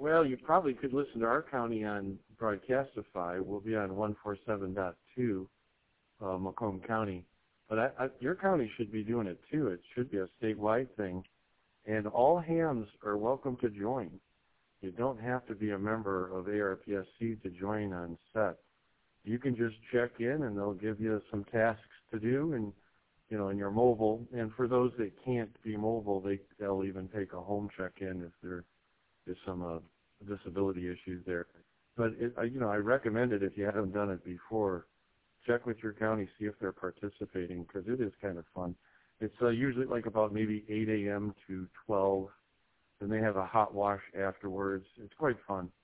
Well, you probably could listen to our county on Broadcastify. We'll be on 147.2, Macomb County. But your county should be doing it too. It should be a statewide thing. And all hams are welcome to join. You don't have to be a member of ARPSC to join on set. You can just check in, and they'll give you some tasks to do, and in your mobile. And for those that can't be mobile, they'll even take a home check-in if there is some disability issues there. But I recommend it if you haven't done it before. Check with your county, see if they're participating, because it is kind of fun. It's usually like about maybe 8 a.m. to 12, and they have a hot wash afterwards. It's quite fun.